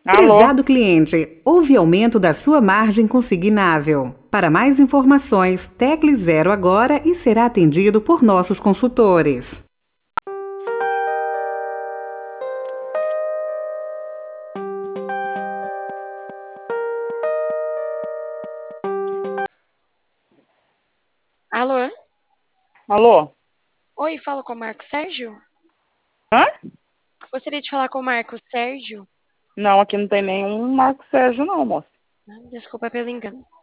Alô? Prezado cliente, houve aumento da sua margem consignável. Para mais informações, tecle 0 agora e será atendido por nossos consultores. Alô? Alô? Oi, falo com o Marco Sérgio? Hã? Gostaria de falar com o Marco Sérgio. Não, aqui não tem nenhum Marco Sérgio, não, moça. Desculpa pelo engano.